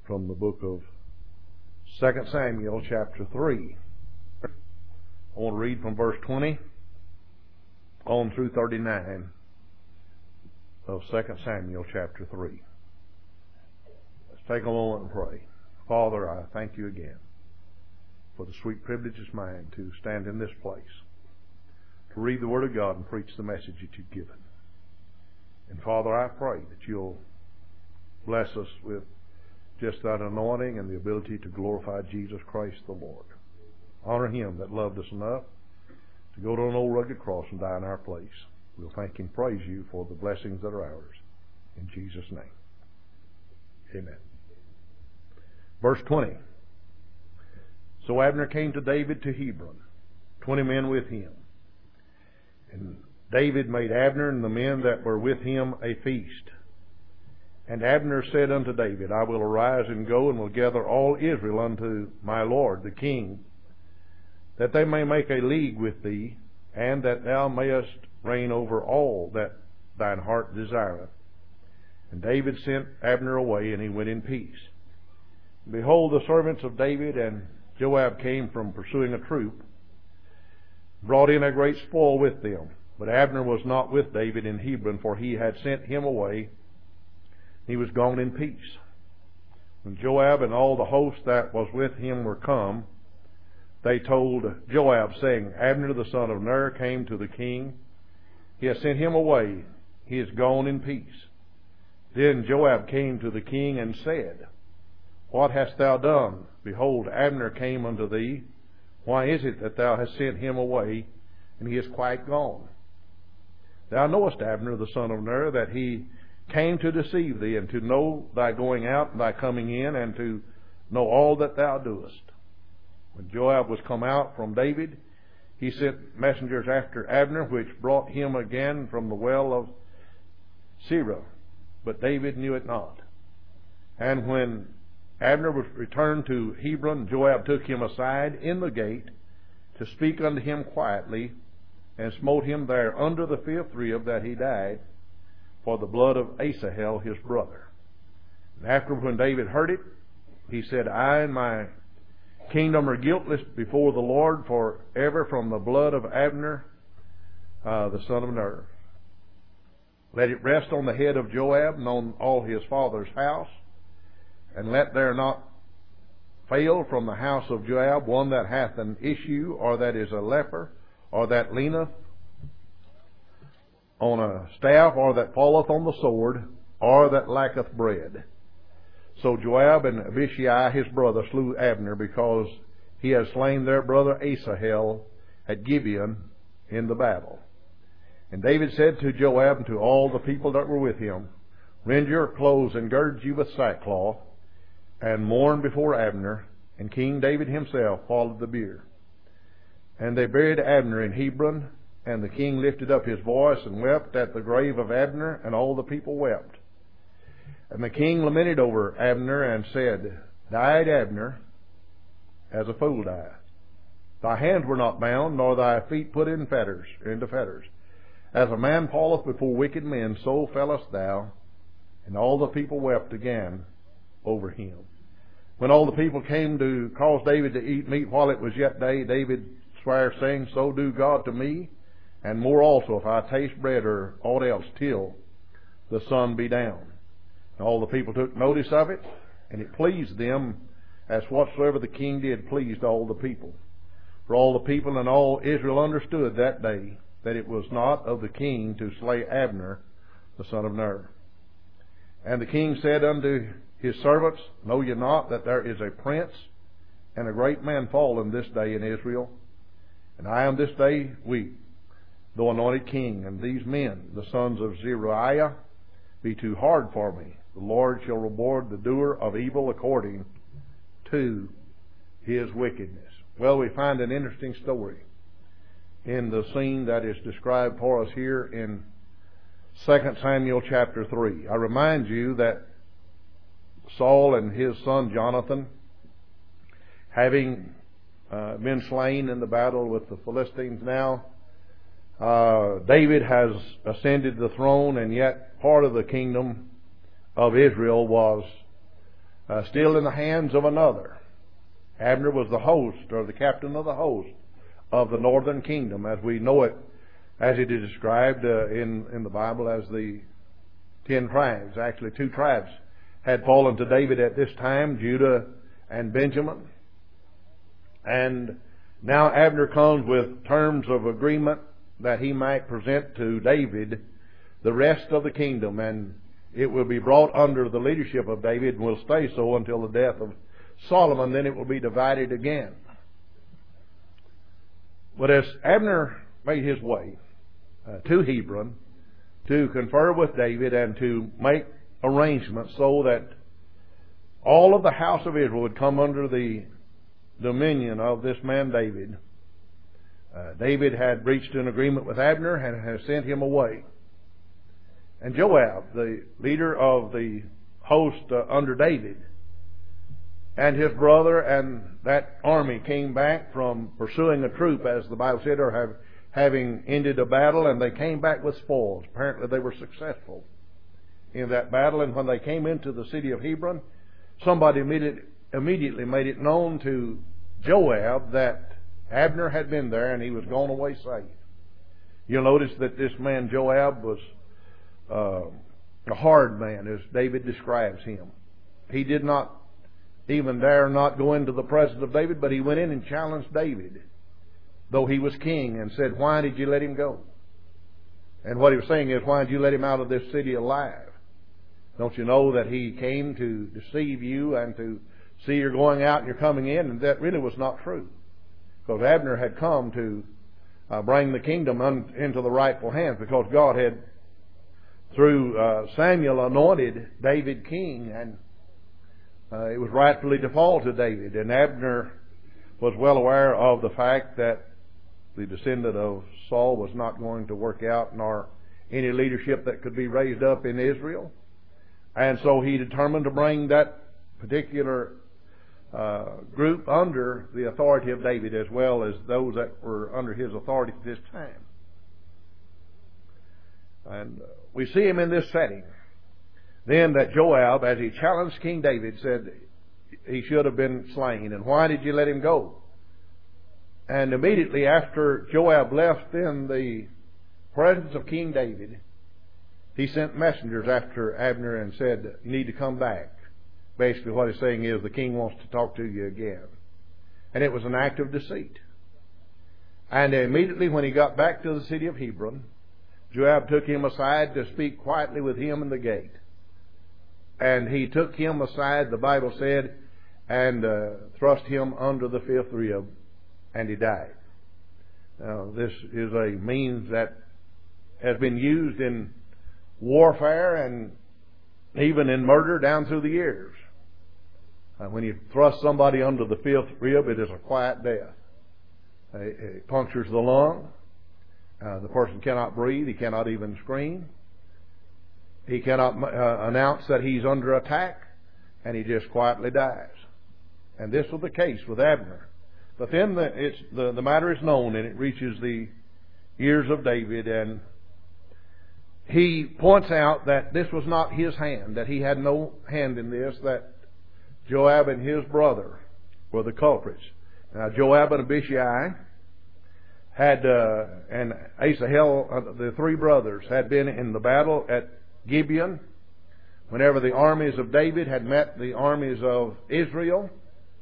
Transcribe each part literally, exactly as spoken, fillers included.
from the book of Second Samuel chapter three. I want to read from verse twenty on through thirty-nine of Second Samuel chapter three. Let's take a moment and pray. Father, I thank you again for the sweet privilege it's mine to stand in this place, to read the Word of God and preach the message that you've given. And Father, I pray that you'll bless us with just that anointing and the ability to glorify Jesus Christ the Lord. Honor Him that loved us enough to go to an old rugged cross and die in our place. We'll thank and praise you for the blessings that are ours. In Jesus' name. Amen. Verse twenty. So Abner came to David to Hebron, twenty men with him. And David made Abner and the men that were with him a feast. And Abner said unto David, I will arise and go, and will gather all Israel unto my lord the king, that they may make a league with thee, and that thou mayest reign over all that thine heart desireth. And David sent Abner away, and he went in peace. Behold, the servants of David and Joab came from pursuing a troop, brought in a great spoil with them. But Abner was not with David in Hebron, for he had sent him away. He was gone in peace. When Joab and all the host that was with him were come, they told Joab, saying, Abner the son of Ner came to the king. He has sent him away. He is gone in peace. Then Joab came to the king and said, What hast thou done? Behold, Abner came unto thee. Why is it that thou hast sent him away, and he is quite gone? Thou knowest Abner the son of Ner, that he came to deceive thee, and to know thy going out and thy coming in, and to know all that thou doest. When Joab was come out from David, he sent messengers after Abner, which brought him again from the well of Sirah. But David knew it not. And when Abner was returned to Hebron, Joab took him aside in the gate to speak unto him quietly, and smote him there under the fifth rib, that he died, for the blood of Asahel his brother. And after, when David heard it, he said, I and my kingdom are guiltless before the Lord forever from the blood of Abner, uh, the son of Ner. Let it rest on the head of Joab and on all his father's house, and let there not fail from the house of Joab one that hath an issue, or that is a leper, or that leaneth on a staff, or that falleth on the sword, or that lacketh bread. So Joab and Abishai his brother slew Abner, because he had slain their brother Asahel at Gibeon in the battle. And David said to Joab and to all the people that were with him, Rend your clothes and gird you with sackcloth, and mourn before Abner. And King David himself followed the bier. And they buried Abner in Hebron. And the king lifted up his voice and wept at the grave of Abner, and all the people wept. And the king lamented over Abner and said, Died Abner, as a fool dieth. Thy hands were not bound, nor thy feet put in fetters, into fetters. As a man falleth before wicked men, so fellest thou. And all the people wept again over him. When all the people came to cause David to eat meat while it was yet day, David sware, saying, So do God to me, and more also, if I taste bread or aught else, till the sun be down. And all the people took notice of it, and it pleased them, as whatsoever the king did pleased all the people. For all the people and all Israel understood that day that it was not of the king to slay Abner, the son of Ner. And the king said unto his servants, Know ye not that there is a prince and a great man fallen this day in Israel? And I am this day weak, though anointed king, and these men, the sons of Zeruiah, be too hard for me. The Lord shall reward the doer of evil according to his wickedness. Well, we find an interesting story in the scene that is described for us here in Second Samuel chapter three. I remind you that Saul and his son Jonathan, having uh, been slain in the battle with the Philistines now, uh, David has ascended the throne, and yet part of the kingdom of Israel was uh, still in the hands of another. Abner was the host, or the captain of the host, of the northern kingdom, as we know it, as it is described uh, in, in the Bible as the ten tribes. Actually, two tribes had fallen to David at this time, Judah and Benjamin. And now Abner comes with terms of agreement that he might present to David the rest of the kingdom, and it will be brought under the leadership of David and will stay so until the death of Solomon. Then it will be divided again. But as Abner made his way uh, to Hebron to confer with David and to make arrangements so that all of the house of Israel would come under the dominion of this man David, uh, David had reached an agreement with Abner and had sent him away. And Joab, the leader of the host uh, under David, and his brother and that army came back from pursuing a troop, as the Bible said, or have, having ended a battle, and they came back with spoils. Apparently they were successful in that battle, and when they came into the city of Hebron, somebody immediately, immediately made it known to Joab that Abner had been there and he was gone away safe. You'll notice that this man Joab was uh, a hard man, as David describes him. He did not even dare not go into the presence of David, but he went in and challenged David, though he was king, and said, "Why did you let him go?" And what he was saying is, "Why did you let him out of this city alive? Don't you know that he came to deceive you and to see you're going out and you're coming in?" And that really was not true, because Abner had come to uh, bring the kingdom un- into the rightful hands, because God had, through uh, Samuel, anointed David king, and uh, it was rightfully to fall to David. And Abner was well aware of the fact that the descendant of Saul was not going to work out, nor any leadership that could be raised up in Israel. And so he determined to bring that particular uh, group under the authority of David, as well as those that were under his authority at this time. And we see him in this setting. Then that Joab, as he challenged King David, said he should have been slain. And why did you let him go? And immediately after Joab left in the presence of King David, he sent messengers after Abner and said, "You need to come back." Basically what he's saying is, the king wants to talk to you again. And it was an act of deceit. And immediately when he got back to the city of Hebron, Joab took him aside to speak quietly with him in the gate. And he took him aside, the Bible said, and uh, thrust him under the fifth rib, and he died. Now, this is a means that has been used in warfare and even in murder down through the years. Uh, when you thrust somebody under the fifth rib, it is a quiet death. Uh, it punctures the lung. Uh, the person cannot breathe. He cannot even scream. He cannot uh, announce that he's under attack, and he just quietly dies. And this was the case with Abner. But then the, it's, the, the matter is known, and it reaches the ears of David, and he points out that this was not his hand, that he had no hand in this, that Joab and his brother were the culprits. Now, Joab and Abishai had, uh, and Asahel, uh, the three brothers, had been in the battle at Gibeon whenever the armies of David had met the armies of Israel.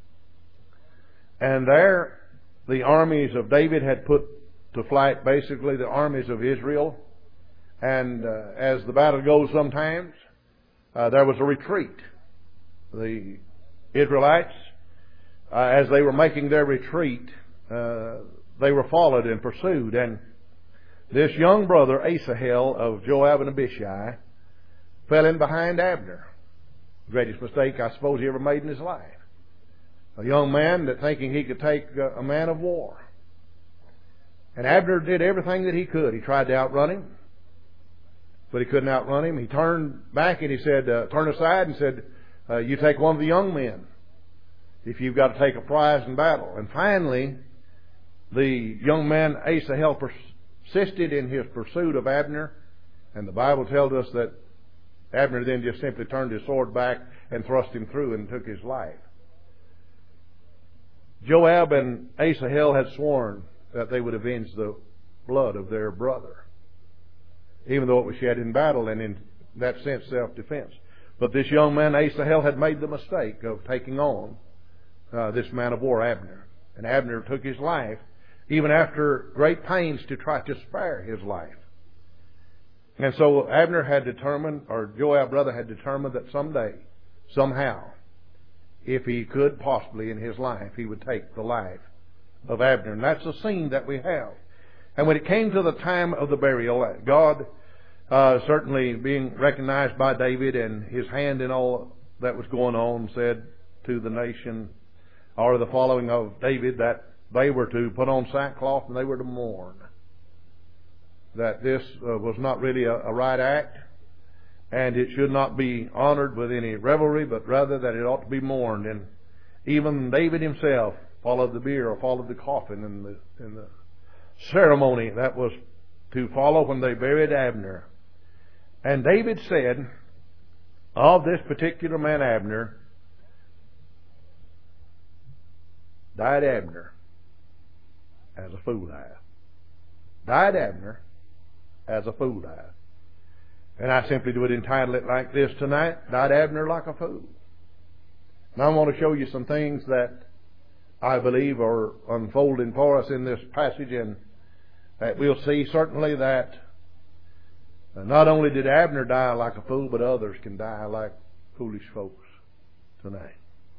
And there, the armies of David had put to flight basically the armies of Israel. And uh, as the battle goes sometimes, uh, there was a retreat. The Israelites, uh, as they were making their retreat, uh, they were followed and pursued. And this young brother, Asahel, of Joab and Abishai, fell in behind Abner. Greatest mistake I suppose he ever made in his life. A young man that thinking he could take a man of war. And Abner did everything that he could. He tried to outrun him, but he couldn't outrun him. He turned back and he said, uh, turned aside and said, uh, you take one of the young men if you've got to take a prize in battle. And finally, the young man Asahel persisted in his pursuit of Abner. And the Bible tells us that Abner then just simply turned his sword back and thrust him through and took his life. Joab and Asahel had sworn that they would avenge the blood of their brother, even though it was shed in battle and in that sense self-defense. But this young man, Asahel, had made the mistake of taking on uh, this man of war, Abner. And Abner took his life, even after great pains to try to spare his life. And so Abner had determined, or Joab's brother had determined, that someday, somehow, if he could possibly in his life, he would take the life of Abner. And that's the scene that we have. And when it came to the time of the burial, God, uh, certainly being recognized by David and his hand in all that was going on, said to the nation, or the following of David, that they were to put on sackcloth and they were to mourn. That this uh, was not really a, a right act, and it should not be honored with any revelry, but rather that it ought to be mourned. And even David himself followed the bier, or followed the coffin in the, in the ceremony that was to follow when they buried Abner. And David said of this particular man Abner, died Abner as a fool died. Died Abner as a fool died. And I simply would entitle it like this tonight: died Abner like a fool. And I want to show you some things that I believe are unfolding for us in this passage, and that we'll see certainly that not only did Abner die like a fool, but others can die like foolish folks tonight.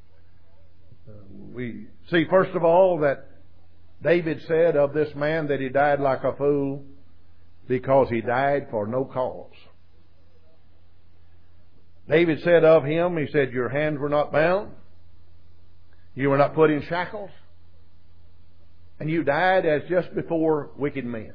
We see, first of all, that David said of this man that he died like a fool because he died for no cause. David said of him, he said, your hands were not bound, you were not put in shackles, and you died as just before wicked men.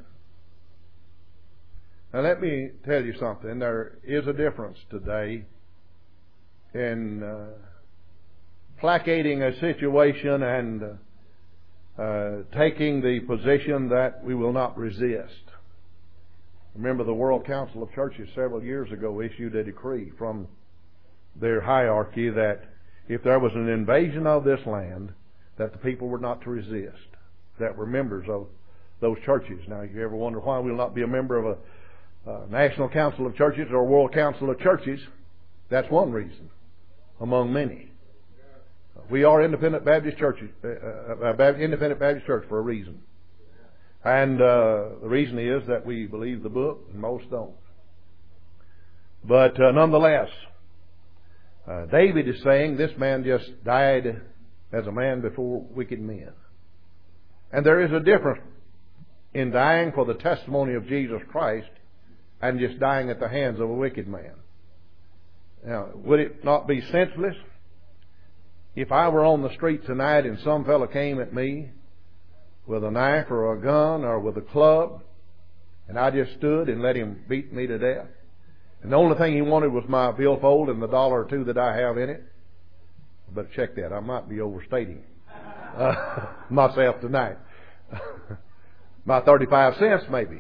Now let me tell you something. There is a difference today in uh, placating a situation and uh, uh, taking the position that we will not resist. Remember, the World Council of Churches several years ago issued a decree from their hierarchy that if there was an invasion of this land, that the people were not to resist, that were members of those churches. Now, if you ever wonder why we'll not be a member of a, a National Council of Churches or a World Council of Churches, that's one reason among many. We are independent Baptist churches, uh, uh, independent Baptist church for a reason. And uh, the reason is that we believe the book, and most don't. But uh, nonetheless, uh, David is saying this man just died as a man before wicked men. And there is a difference in dying for the testimony of Jesus Christ and just dying at the hands of a wicked man. Now, would it not be senseless if I were on the street tonight and some fellow came at me with a knife or a gun or with a club, and I just stood and let him beat me to death? And the only thing he wanted was my billfold and the dollar or two that I have in it. But check that. I might be overstating uh, myself tonight. My thirty-five cents maybe.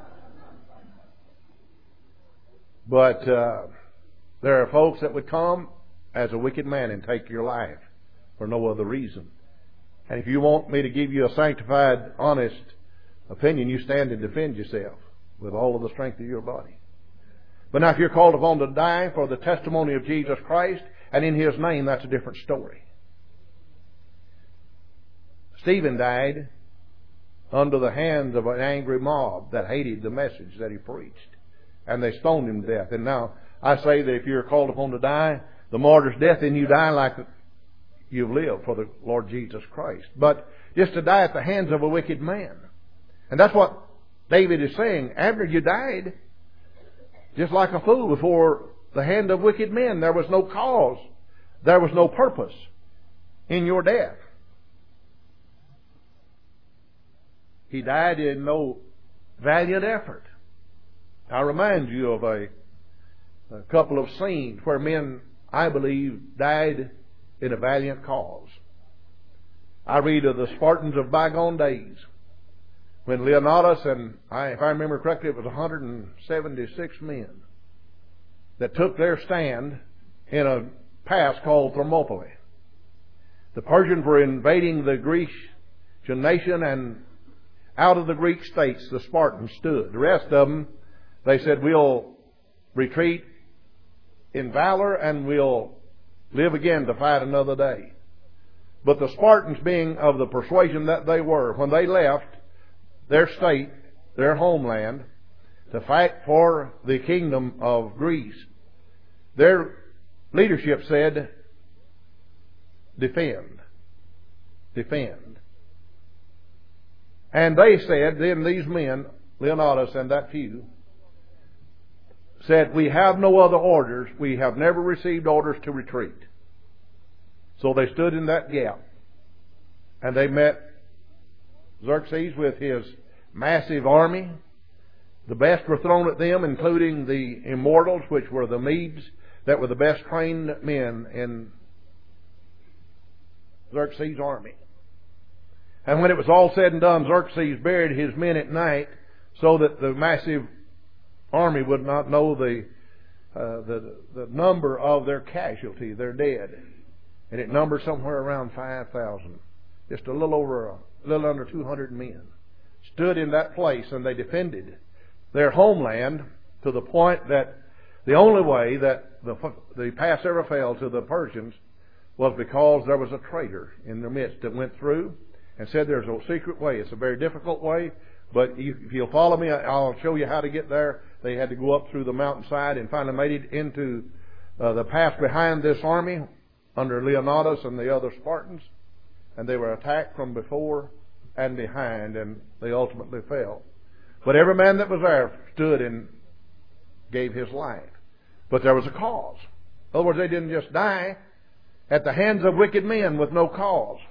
But uh, there are folks that would come as a wicked man and take your life for no other reason. And if you want me to give you a sanctified, honest opinion, you stand and defend yourself with all of the strength of your body. But now if you're called upon to die for the testimony of Jesus Christ and in His name, that's a different story. Stephen died under the hands of an angry mob that hated the message that he preached. And they stoned him to death. And now I say that if you're called upon to die the martyr's death, then you die like you've lived for the Lord Jesus Christ. But just to die at the hands of a wicked man. And that's what David is saying. Abner, you died just like a fool before the hand of wicked men. There was no cause. There was no purpose in your death. He died in no valiant effort. I remind you of a, a couple of scenes where men, I believe, died in a valiant cause. I read of the Spartans of bygone days when Leonidas and, I, if I remember correctly, it was one hundred seventy-six men that took their stand in a pass called Thermopylae. The Persians were invading the Grecian nation, and out of the Greek states the Spartans stood. The rest of them, they said, we'll retreat in valor and we'll live again to fight another day. But the Spartans, being of the persuasion that they were, when they left their state, their homeland, to fight for the kingdom of Greece, their leadership said, defend. Defend. And they said, then these men, Leonidas and that few, said, we have no other orders. We have never received orders to retreat. So they stood in that gap. And they met Xerxes with his massive army. The best were thrown at them, including the immortals, which were the Medes, that were the best trained men in Xerxes' army. And when it was all said and done, Xerxes buried his men at night so that the massive army would not know the, uh, the the number of their casualty, their dead. And it numbered somewhere around five thousand. Just a little over, a little under two hundred men stood in that place, and they defended their homeland to the point that the only way that the, the pass ever fell to the Persians was because there was a traitor in their midst that went through and said there's a secret way. It's a very difficult way, but if you'll follow me, I'll show you how to get there. They had to go up through the mountainside and finally made it into uh, the pass behind this army under Leonidas and the other Spartans. And they were attacked from before and behind, and they ultimately fell. But every man that was there stood and gave his life. But there was a cause. In other words, they didn't just die at the hands of wicked men with no cause.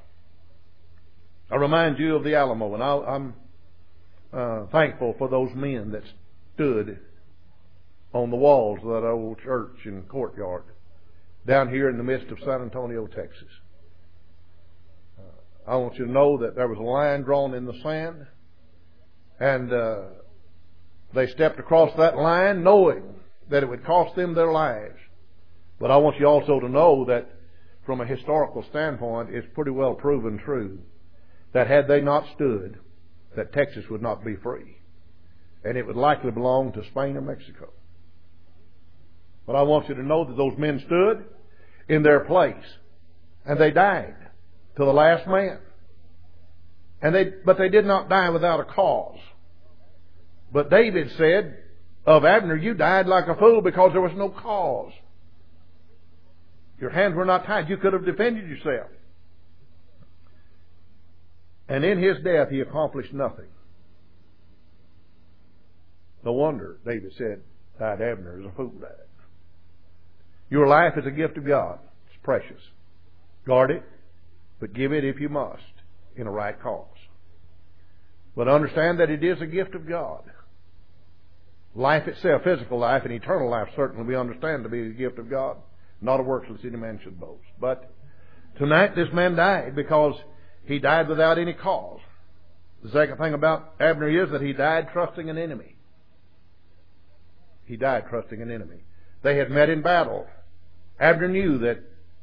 I remind you of the Alamo, and I'll, I'm uh, thankful for those men that stood on the walls of that old church and courtyard down here in the midst of San Antonio, Texas. Uh, I want you to know that there was a line drawn in the sand, and uh, they stepped across that line knowing that it would cost them their lives. But I want you also to know that from a historical standpoint, it's pretty well proven true that had they not stood, that Texas would not be free. And it would likely belong to Spain or Mexico. But I want you to know that those men stood in their place, and they died to the last man. And they, but they did not die without a cause. But David said of Abner, you died like a fool because there was no cause. Your hands were not tied. You could have defended yourself. And in his death, he accomplished nothing. No wonder David said, died Abner as a fool died. Your life is a gift of God. It's precious. Guard it, but give it if you must, in a right cause. But understand that it is a gift of God. Life itself, physical life and eternal life, certainly we understand to be a gift of God. Not a works lest any man should boast. But tonight this man died because he died without any cause. The second thing about Abner is that he died trusting an enemy. He died trusting an enemy. They had met in battle. Abner knew that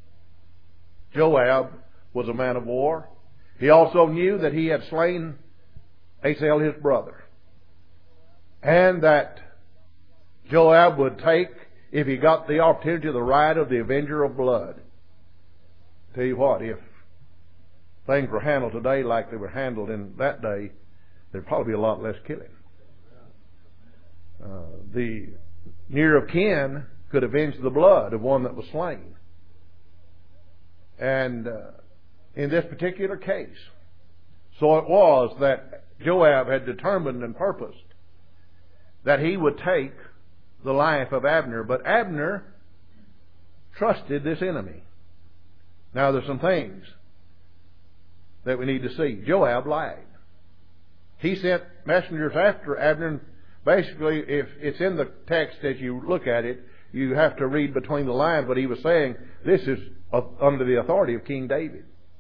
Joab was a man of war. He also knew that he had slain Asahel, his brother. And that Joab would take, if he got the opportunity, the right of the avenger of blood. Tell you what, if things were handled today like they were handled in that day, there'd probably be a lot less killing. Uh, the near of kin could avenge the blood of one that was slain. And uh, in this particular case, so it was that Joab had determined and purposed that he would take the life of Abner. But Abner trusted this enemy. Now there's some things that we need to see. Joab lied. He sent messengers after Abner. Basically, if it's in the text as you look at it, you have to read between the lines, but he was saying this is under the authority of King David.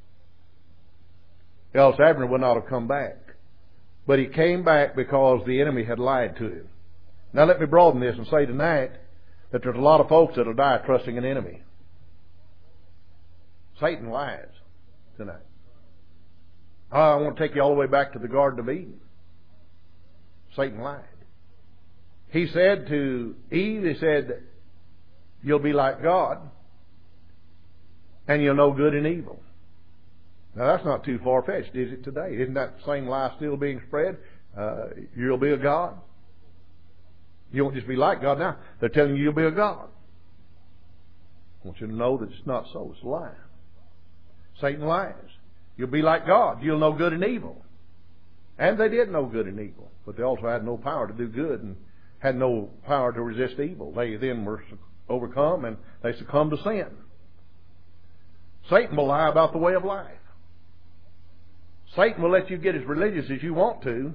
Else Abner would not have come back. But he came back because the enemy had lied to him. Now let me broaden this and say tonight that there's a lot of folks that'll die trusting an enemy. Satan lies tonight. Oh, I want to take you all the way back to the Garden of Eden. Satan lied. He said to Eve, he said, you'll be like God, and you'll know good and evil. Now that's not too far-fetched, is it today? Isn't that same lie still being spread? Uh, you'll be a God. You won't just be like God now. They're telling you you'll be a God. I want you to know that it's not so. It's a lie. Satan lies. You'll be like God. You'll know good and evil. And they did know good and evil, but they also had no power to do good and had no power to resist evil. They then were overcome and they succumbed to sin. Satan will lie about the way of life. Satan will let you get as religious as you want to,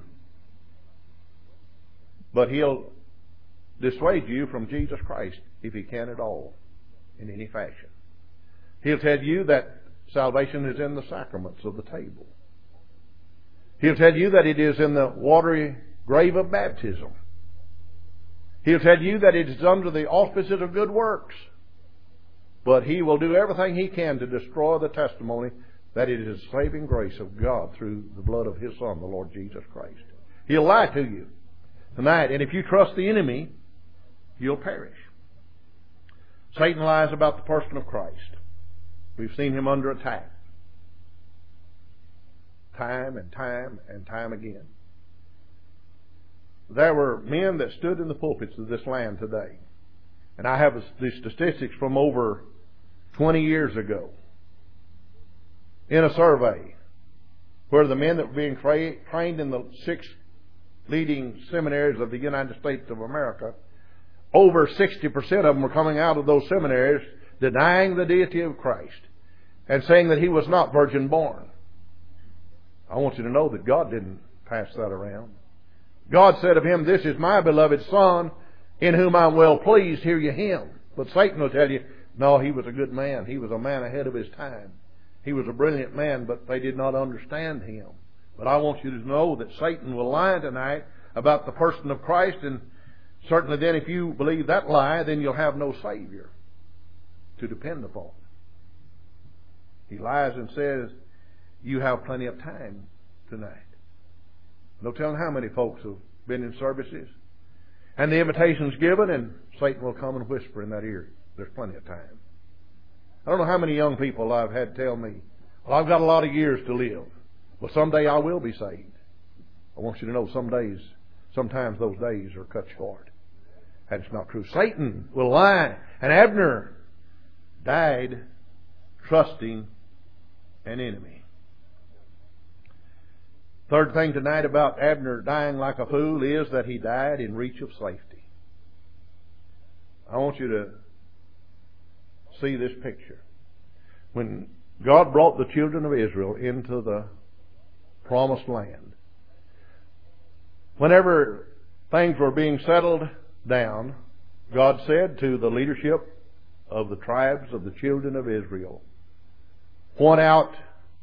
but he'll dissuade you from Jesus Christ if he can at all, in any fashion. He'll tell you that salvation is in the sacraments of the table. He'll tell you that it is in the watery grave of baptism. He'll tell you that it is under the auspices of good works. But he will do everything he can to destroy the testimony that it is the saving grace of God through the blood of His Son, the Lord Jesus Christ. He'll lie to you tonight. And if you trust the enemy, you'll perish. Satan lies about the person of Christ. We've seen him under attack. Time and time and time again. There were men that stood in the pulpits of this land today. And I have the statistics from over twenty years ago. In a survey where the men that were being tra- trained in the six leading seminaries of the United States of America, over sixty percent of them were coming out of those seminaries denying the deity of Christ and saying that He was not virgin born. I want you to know that God didn't pass that around. God said of Him, "This is my beloved Son, in whom I'm well pleased, hear ye Him." But Satan will tell you, no, He was a good man. He was a man ahead of his time. He was a brilliant man, but they did not understand Him. But I want you to know that Satan will lie tonight about the person of Christ, and certainly then if you believe that lie, then you'll have no Savior to depend upon. He lies and says, you have plenty of time tonight. No telling how many folks have been in services, and the invitation's given, and Satan will come and whisper in that ear, there's plenty of time. I don't know how many young people I've had tell me, well, I've got a lot of years to live. Well, someday I will be saved. I want you to know some days, sometimes those days are cut short. And it's not true. Satan will lie. And Abner died trusting an enemy. Third thing tonight about Abner dying like a fool is that he died in reach of safety. I want you to see this picture. When God brought the children of Israel into the promised land, whenever things were being settled down, God said to the leadership of the tribes of the children of Israel, point out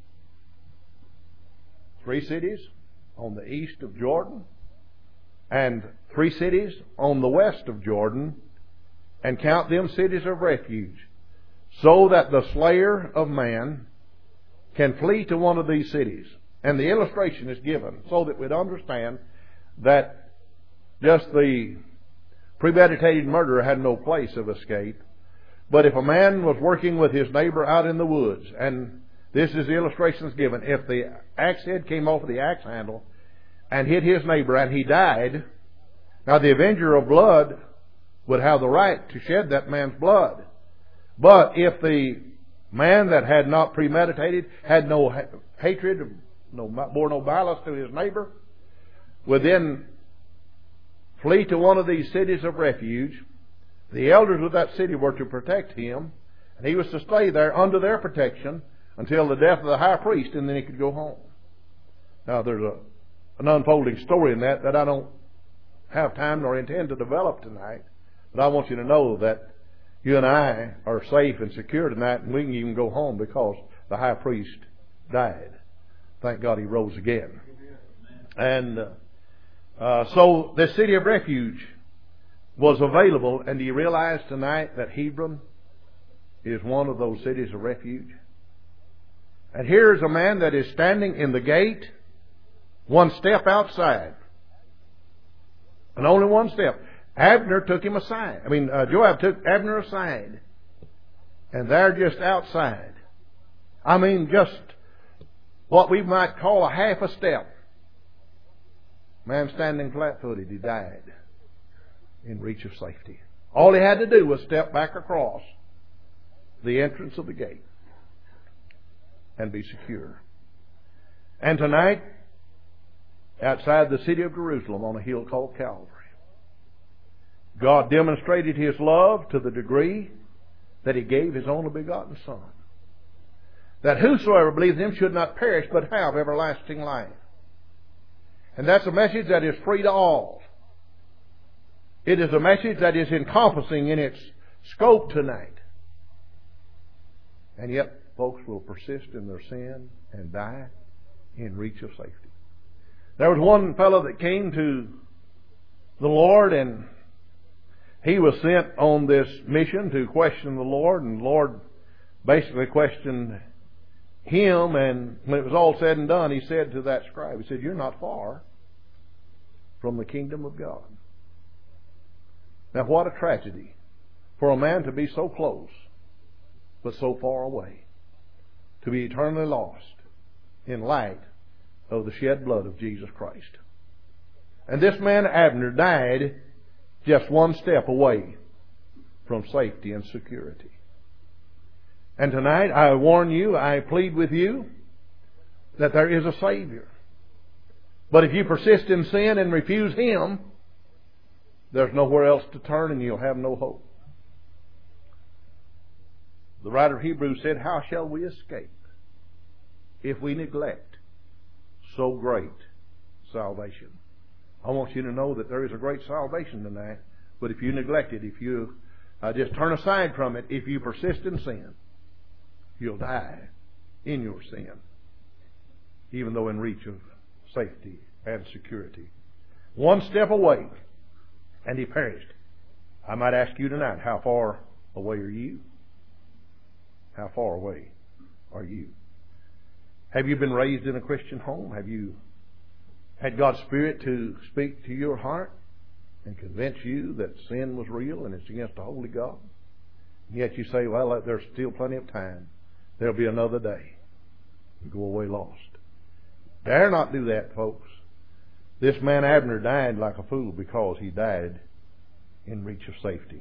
three cities on the east of Jordan and three cities on the west of Jordan, and count them cities of refuge, so that the slayer of man can flee to one of these cities. And the illustration is given so that we'd understand that just the premeditated murderer had no place of escape. But if a man was working with his neighbor out in the woods, and this is the illustration that's given, if the axe head came off of the axe handle and hit his neighbor and he died, now the avenger of blood would have the right to shed that man's blood. But if the man that had not premeditated, had no ha- hatred, no, bore no malice to his neighbor, would then flee to one of these cities of refuge, the elders of that city were to protect him, and he was to stay there under their protection until the death of the high priest, and then he could go home. Now there's a, an unfolding story in that that I don't have time nor intend to develop tonight, but I want you to know that you and I are safe and secure tonight, and we can even go home because the high priest died. Thank God he rose again. And uh, uh, so this city of refuge was available. And do you realize tonight that Hebron is one of those cities of refuge? And here's a man that is standing in the gate, one step outside. And only one step. Abner took him aside. I mean, uh, Joab took Abner aside. And they're just outside. I mean, just what we might call a half a step. Man standing flat-footed, he died in reach of safety. All he had to do was step back across the entrance of the gate and be secure. And tonight, outside the city of Jerusalem on a hill called Calvary, God demonstrated His love to the degree that He gave His only begotten Son, that whosoever believes in Him should not perish but have everlasting life. And that's a message that is free to all. It is a message that is encompassing in its scope tonight. And yet folks will persist in their sin and die in reach of safety. There was one fellow that came to the Lord, and he was sent on this mission to question the Lord, and the Lord basically questioned him, and when it was all said and done, He said to that scribe, He said, "You're not far from the kingdom of God." Now what a tragedy for a man to be so close but so far away, to be eternally lost in light of the shed blood of Jesus Christ. And this man Abner died just one step away from safety and security. And tonight I warn you, I plead with you, that there is a Savior. But if you persist in sin and refuse Him, there's nowhere else to turn and you'll have no hope. The writer of Hebrews said, "How shall we escape if we neglect so great salvation?" I want you to know that there is a great salvation tonight, but if you neglect it, if you uh, just turn aside from it, if you persist in sin, you'll die in your sin, even though in reach of safety and security. One step away, and he perished. I might ask you tonight, how far away are you? How far away are you? Have you been raised in a Christian home? Have you had God's Spirit to speak to your heart and convince you that sin was real and it's against a holy God? And yet you say, well, there's still plenty of time. There'll be another day. You go away lost. Dare not do that, folks. This man Abner died like a fool because he died in reach of safety.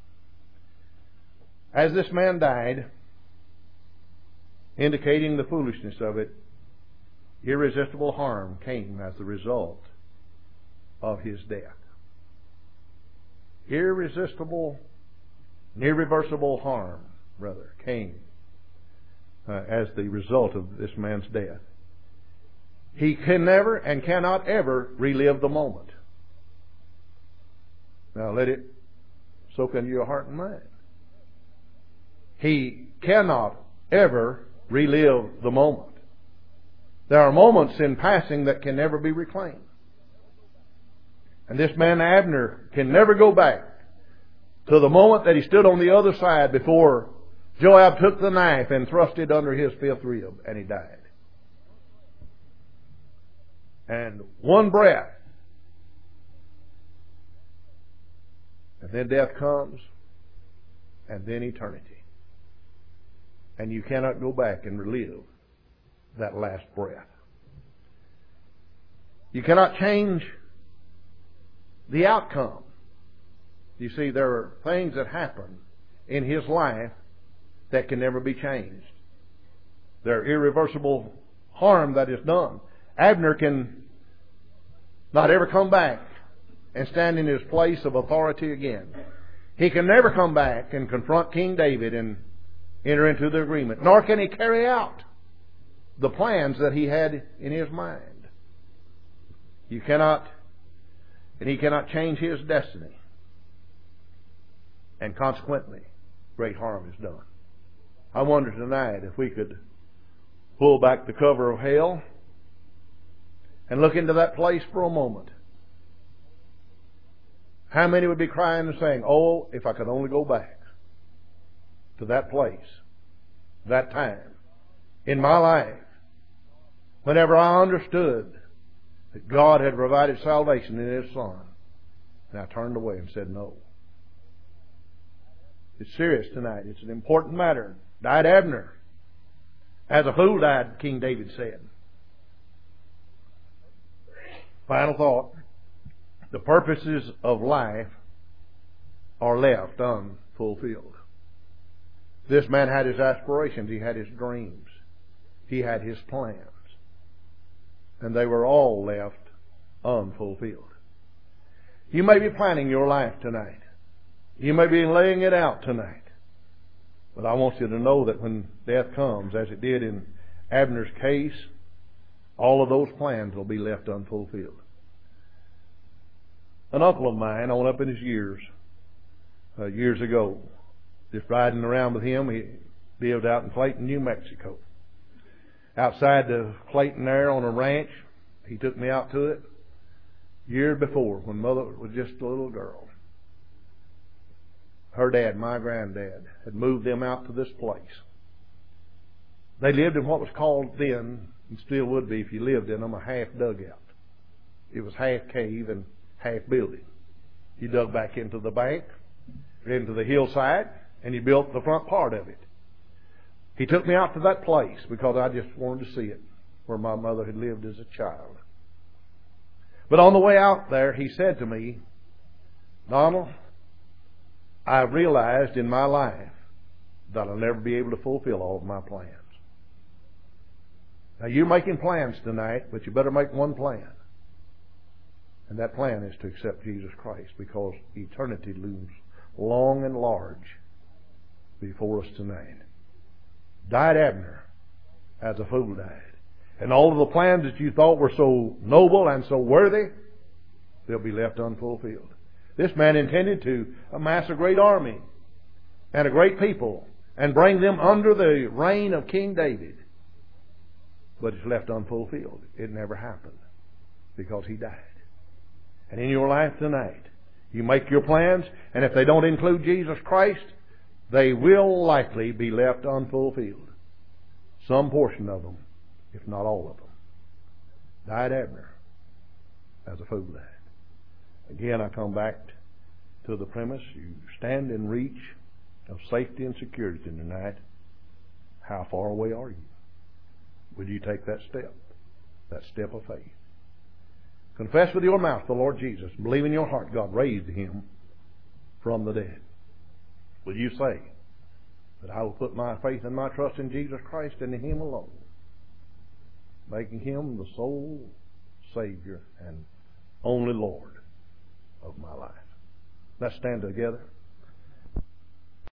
As this man died, indicating the foolishness of it, irresistible harm came as the result of his death. Irresistible, irreversible harm, rather, came uh, as the result of this man's death. He can never and cannot ever relive the moment. Now let it soak into your heart and mind. He cannot ever relive the moment. There are moments in passing that can never be reclaimed. And this man Abner can never go back to the moment that he stood on the other side before Joab took the knife and thrust it under his fifth rib, and he died. And one breath, and then death comes, and then eternity. And you cannot go back and relive that last breath. You cannot change the outcome. You see, there are things that happen in his life that can never be changed. There are irreversible harm that is done. Abner can not ever come back and stand in his place of authority again. He can never come back and confront King David and enter into the agreement. Nor can he carry out the plans that he had in his mind. You cannot, and he cannot change his destiny. And consequently, great harm is done. I wonder tonight if we could pull back the cover of hell and look into that place for a moment. How many would be crying and saying, oh, if I could only go back to that place, that time in my life, whenever I understood that God had provided salvation in His Son, and I turned away and said no. It's serious tonight. It's an important matter. Died Abner. As a fool died, King David said. Final thought. The purposes of life are left unfulfilled. This man had his aspirations. He had his dreams. He had his plans. And they were all left unfulfilled. You may be planning your life tonight. You may be laying it out tonight. But I want you to know that when death comes, as it did in Abner's case, all of those plans will be left unfulfilled. An uncle of mine, on up in his years, uh, years ago, just riding around with him, he lived out in Clayton, New Mexico. Outside of Clayton there on a ranch, he took me out to it years before when Mother was just a little girl. Her dad, my granddad, had moved them out to this place. They lived in what was called then, and still would be if you lived in them, a half dugout. It was half cave and half building. You dug back into the bank, into the hillside, and you built the front part of it. He took me out to that place because I just wanted to see it, where my mother had lived as a child. But on the way out there, he said to me, Donald, I realized in my life that I'll never be able to fulfill all of my plans. Now, you're making plans tonight, but you better make one plan. And that plan is to accept Jesus Christ, because eternity looms long and large before us tonight. Died Abner as a fool died. And all of the plans that you thought were so noble and so worthy, they'll be left unfulfilled. This man intended to amass a great army and a great people and bring them under the reign of King David. But it's left unfulfilled. It never happened because he died. And in your life tonight, you make your plans, and if they don't include Jesus Christ, they will likely be left unfulfilled. Some portion of them, if not all of them. Died Abner as a fool died. Again, I come back to the premise. You stand in reach of safety and security tonight. How far away are you? Will you take that step? That step of faith. Confess with your mouth the Lord Jesus. Believe in your heart God raised Him from the dead. Will you say that I will put my faith and my trust in Jesus Christ and in Him alone, making Him the sole Savior and only Lord of my life? Let's stand together.